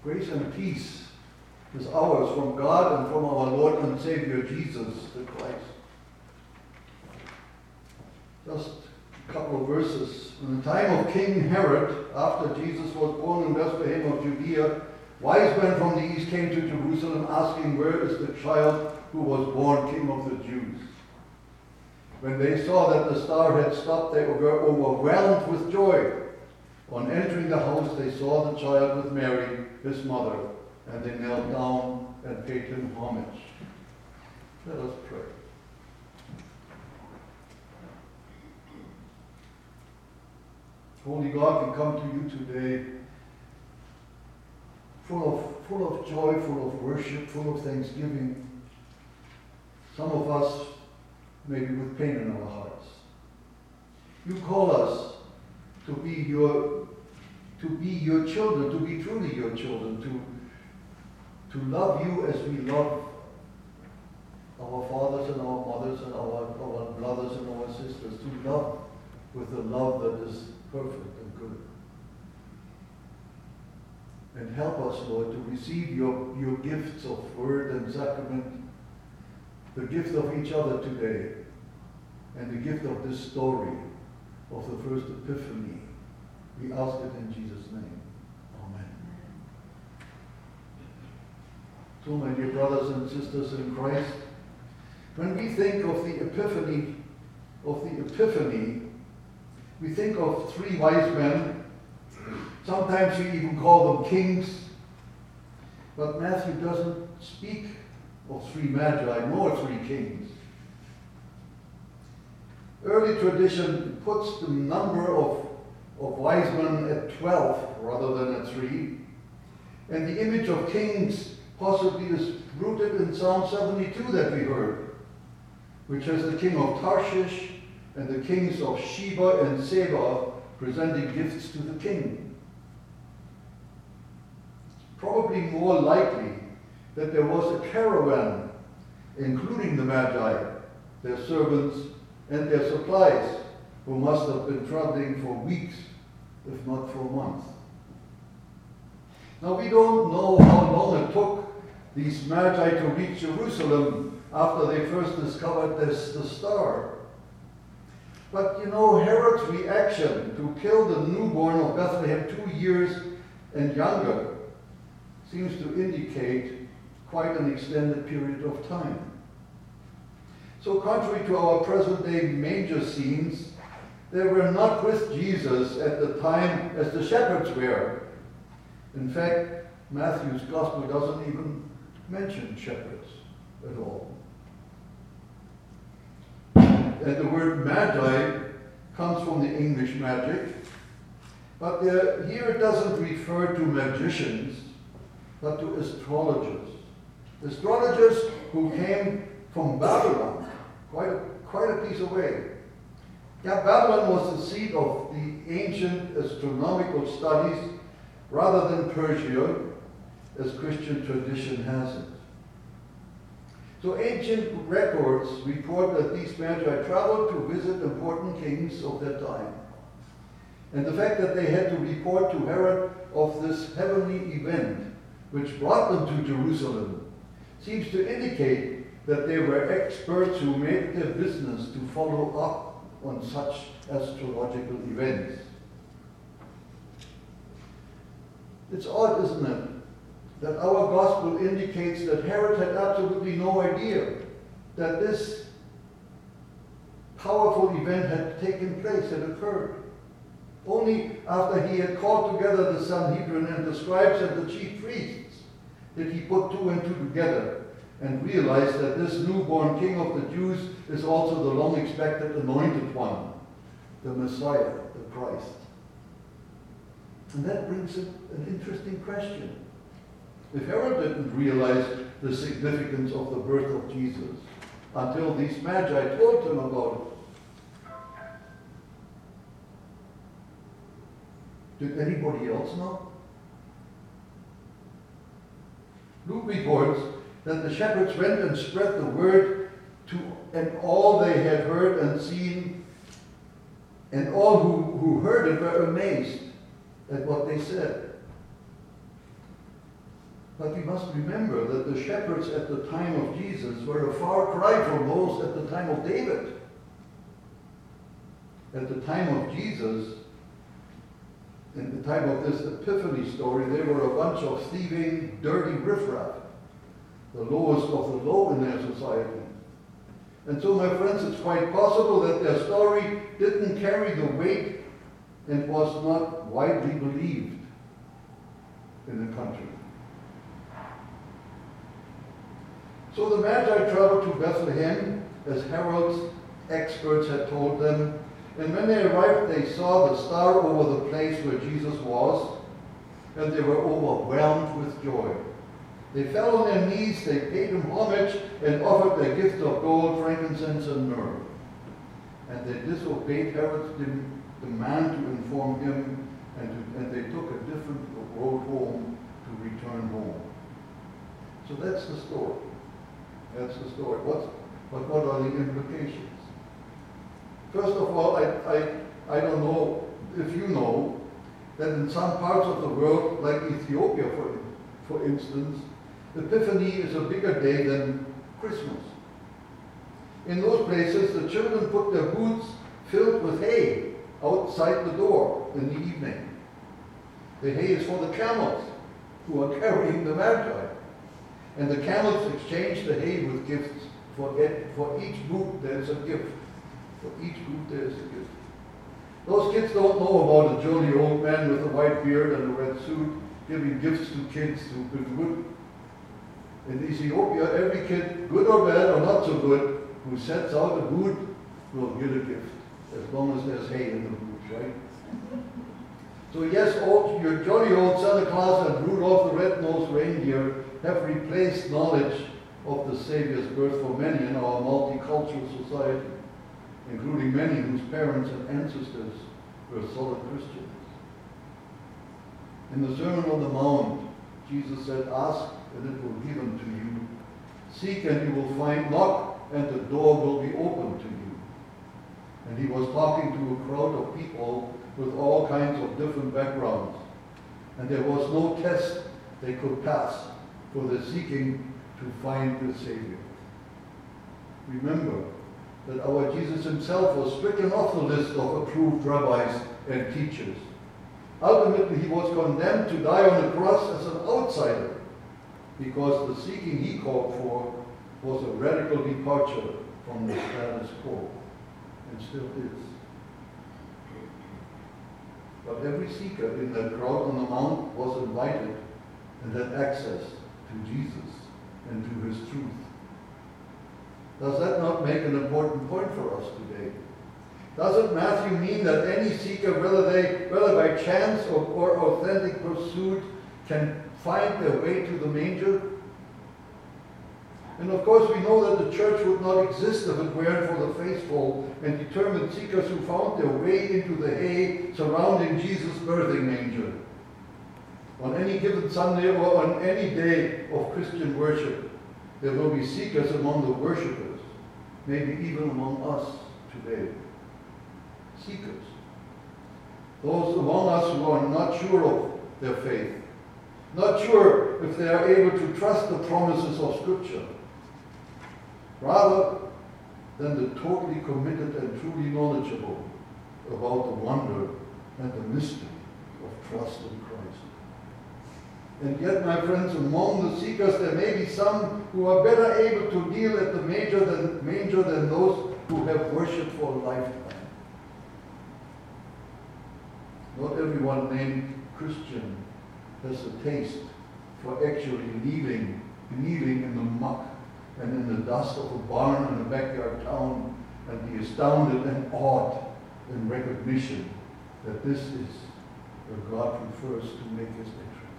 Grace and peace is ours from God and from our Lord and Savior Jesus the Christ. Just a couple of verses. In the time of King Herod, after Jesus was born in Bethlehem of Judea, wise men from the east came to Jerusalem asking, "Where is the child who was born King of the Jews?" When they saw that the star had stopped, they were overwhelmed with joy. On entering the house, they saw the child with Mary, his mother, and they knelt down and paid him homage. Let us pray. Holy God, we come to you today full of joy, full of worship, full of thanksgiving. Some of us maybe with pain in our hearts. You call us to be your children, to be truly your children, to love you as we love our fathers and our mothers and our brothers and our sisters, to love with a love that is perfect and good. And help us, Lord, to receive your gifts of word and sacrament, the gift of each other today, and the gift of this story of the first Epiphany. We ask it in Jesus' name. Amen. So, my dear brothers and sisters in Christ, when we think of the Epiphany, we think of three wise men. Sometimes we even call them kings. But Matthew doesn't speak of three magi nor three kings. Early tradition puts the number of wise men at 12 rather than at 3. And the image of kings possibly is rooted in Psalm 72 that we heard, which has the king of Tarshish and the kings of Sheba and Seba presenting gifts to the king. Probably more likely that there was a caravan, including the Magi, their servants, and their supplies, who must have been traveling for weeks, if not for months. Now, we don't know how long it took these Magi to reach Jerusalem after they first discovered the star. But Herod's reaction to kill the newborn of Bethlehem 2 years and younger seems to indicate quite an extended period of time. So contrary to our present-day manger scenes, they were not with Jesus at the time as the shepherds were. In fact, Matthew's gospel doesn't even mention shepherds at all. And the word magi comes from the English magic, but here it doesn't refer to magicians, but to astrologers. Astrologers who came from Babylon, quite a piece away. Yeah, Babylon was the seat of the ancient astronomical studies rather than Persia, as Christian tradition has it. So ancient records report that these magi traveled to visit important kings of their time. And the fact that they had to report to Herod of this heavenly event, which brought them to Jerusalem, seems to indicate that they were experts who made their business to follow up on such astrological events. It's odd, isn't it, that our gospel indicates that Herod had absolutely no idea that this powerful event had taken place, had occurred. Only after he had called together the Sanhedrin and the scribes and the chief priests did he put two and two together and realize that this newborn king of the Jews is also the long-expected anointed one, the Messiah, the Christ. And that brings an interesting question. If Herod didn't realize the significance of the birth of Jesus until these magi told him about it, did anybody else know? Luke reports that the shepherds went and spread the word and all they had heard and seen, and all who heard it were amazed at what they said. But we must remember that the shepherds at the time of Jesus were a far cry from those at the time of David. At the time of Jesus, in the time of this Epiphany story, they were a bunch of thieving, dirty riffraff, the lowest of the low in their society. And so, my friends, it's quite possible that their story didn't carry the weight and was not widely believed in the country. So the Magi traveled to Bethlehem, as Herod's experts had told them, and when they arrived, they saw the star over the place where Jesus was, and they were overwhelmed with joy. They fell on their knees, they paid him homage, and offered their gift of gold, frankincense, and myrrh. And they disobeyed Herod's demand to inform him, and they took a different road home to return home. So that's the story. That's the story. But what are the implications? First of all, I don't know if you know that in some parts of the world, like Ethiopia, for instance, Epiphany is a bigger day than Christmas. In those places, the children put their boots filled with hay outside the door in the evening. The hay is for the camels who are carrying the Magi. And the camels exchange the hay with gifts. For each boot there is a gift. For each boot there is a gift. Those kids don't know about a jolly old man with a white beard and a red suit giving gifts to kids who've been good. In Ethiopia, every kid, good or bad or not so good, who sets out a boot will get a gift, as long as there's hay in the boot, right? So yes, your jolly old Santa Claus and Rudolph the Red-Nosed Reindeer have replaced knowledge of the Savior's birth for many in our multicultural society, including many whose parents and ancestors were solid Christians. In the Sermon on the Mount, Jesus said, "Ask, and it will be given to you. Seek, and you will find. Knock, and the door will be opened to you." And he was talking to a crowd of people with all kinds of different backgrounds. And there was no test they could pass for the seeking to find the Savior. Remember that our Jesus himself was stricken off the list of approved rabbis and teachers. Ultimately, he was condemned to die on the cross as an outsider, because the seeking he called for was a radical departure from the status quo, and still is. But every seeker in that crowd on the mount was invited and had access to Jesus and to his truth. Does that not make an important point for us today? Doesn't Matthew mean that any seeker, whether by chance or authentic pursuit, can find their way to the manger? And of course we know that the church would not exist if it weren't for the faithful and determined seekers who found their way into the hay surrounding Jesus' birthing manger. On any given Sunday or on any day of Christian worship, there will be seekers among the worshipers, maybe even among us today. Seekers. Those among us who are not sure of their faith, not sure if they are able to trust the promises of Scripture, rather than the totally committed and truly knowledgeable about the wonder and the mystery of trust in Christ. And yet, my friends, among the seekers there may be some who are better able to deal at the manger than those who have worshipped for a lifetime. Not everyone named Christian has a taste for actually kneeling in the muck and in the dust of a barn in a backyard town and be astounded and awed in recognition that this is where God prefers to make his entrance.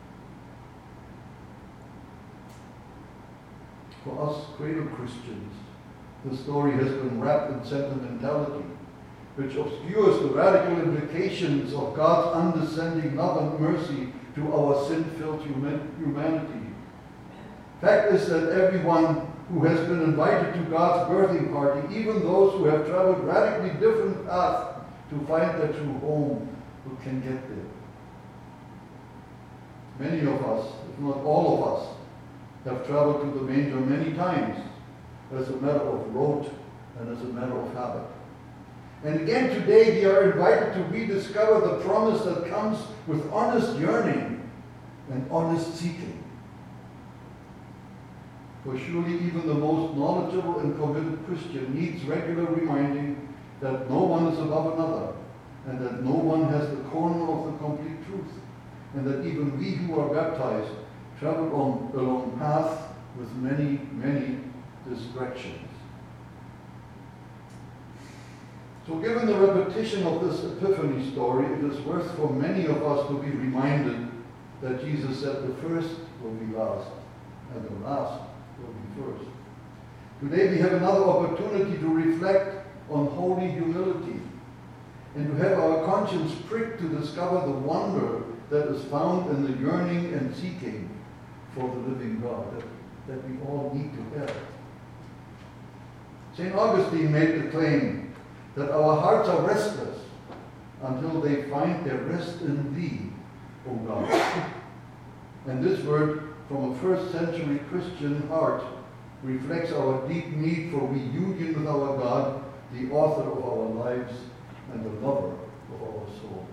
For us cradle Christians, the story has been wrapped in sentimentality, which obscures the radical implications of God's undescending love and mercy to our sin-filled humanity. Fact is that everyone who has been invited to God's birthing party, even those who have traveled radically different paths to find their true home, can get there. Many of us, if not all of us, have traveled to the manger many times as a matter of rote and as a matter of habit. And again today we are invited to rediscover the promise that comes with honest yearning and honest seeking. For surely even the most knowledgeable and committed Christian needs regular reminding that no one is above another, and that no one has the corner of the complete truth, and that even we who are baptized travel along paths with many, many distractions. So given the repetition of this Epiphany story, it is worth for many of us to be reminded that Jesus said the first will be last, and the last will be first. Today we have another opportunity to reflect on holy humility, and to have our conscience pricked to discover the wonder that is found in the yearning and seeking for the living God that we all need to have. St. Augustine made the claim that our hearts are restless until they find their rest in Thee, O God. And this word from a first century Christian heart reflects our deep need for reunion with our God, the author of our lives and the lover of our souls.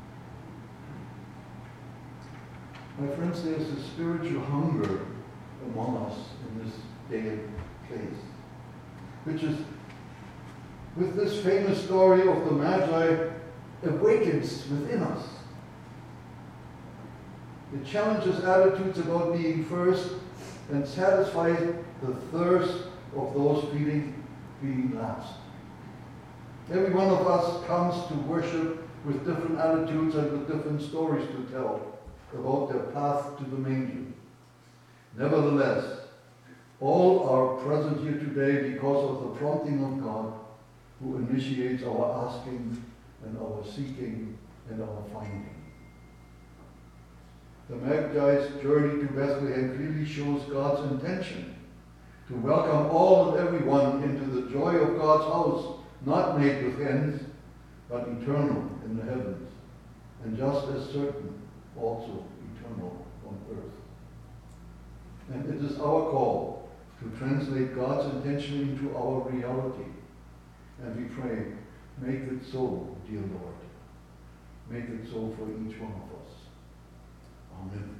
My friends, there is a spiritual hunger among us in this day and place, which is, with this famous story of the Magi, awakens within us. It challenges attitudes about being first and satisfies the thirst of those feeling being last. Every one of us comes to worship with different attitudes and with different stories to tell about their path to the manger. Nevertheless, all are present here today because of the prompting of God, who initiates our asking and our seeking and our finding. The Magi's journey to Bethlehem clearly shows God's intention to welcome all and everyone into the joy of God's house, not made with hands, but eternal in the heavens, and just as certain, also eternal on earth. And it is our call to translate God's intention into our reality. And we pray, make it so, dear Lord. Make it so for each one of us. Amen.